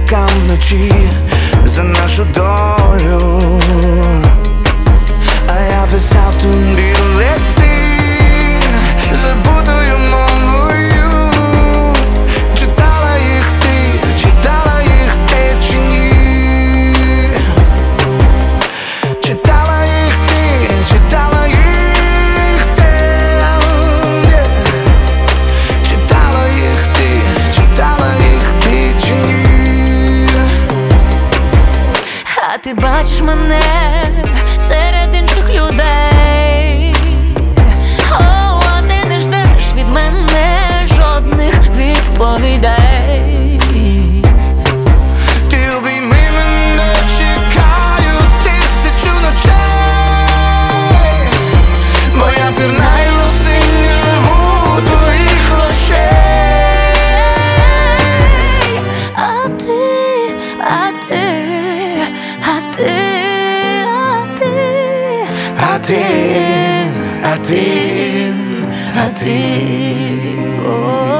літакам вночі за нашу долю. А я писав тобі листи забутою мовою. Читала їх ти чи ні? Читала їх ти Читала їх ти чи ні? А ти бачиш мене серед інших людей. О, а ти не ждеш від мене жодних відповідей. Ти обійми мене, чекаю тисячу ночей, бо я пірнаю в синяву твоїх очей. А ти, а ти, а ти, а ти, А ти а ти, о.